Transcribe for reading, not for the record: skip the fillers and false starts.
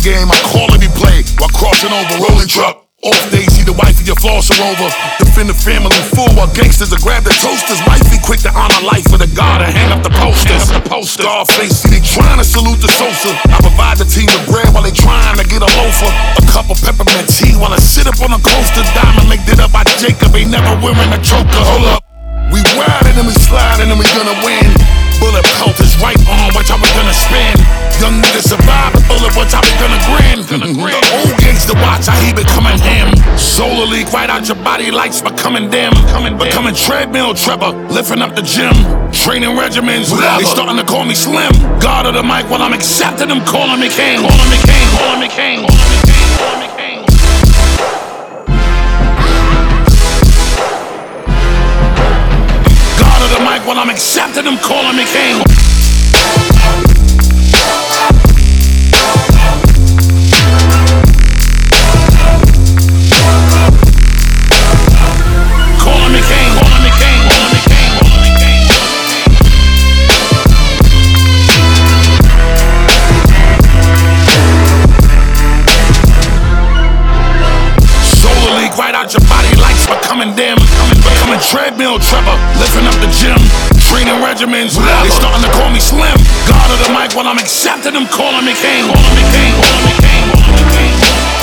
game, I call and he play while crossing over rolling truck. Off days, see the wifey, your flosser over. Defend the family full while gangsters will grab the toasters. Wifey quick to honor life with a guard and hang up the posters. Scarface, see they trying to salute the Sosa. I provide the team with bread while they trying to get a loafer. A cup of peppermint tea while I sit up on a coaster. Diamond linked it up by Jacob, ain't never wearing a choker. Hold up, we riding and we sliding and we gonna win. Bullet pelters right on, watch how we gonna spin. Young niggas survive the bullet, watch how we gonna grin. The old gangster watch how he becoming him. Solar leak right out your body, lights becoming dim. Becoming treadmill Trevor, lifting up the gym. Training regimens, they starting to call me Slim. God of the mic while I'm accepting them, calling me king. Calling me king, calling me king, calling me king, calling me king. God of the mic while I'm accepting them, calling me king. Becoming treadmill Trevor, lifting up the gym. Training regimens, they starting to call me Slim. God of the mic while I'm accepting them, calling me king. Calling me king, calling me king, calling me king.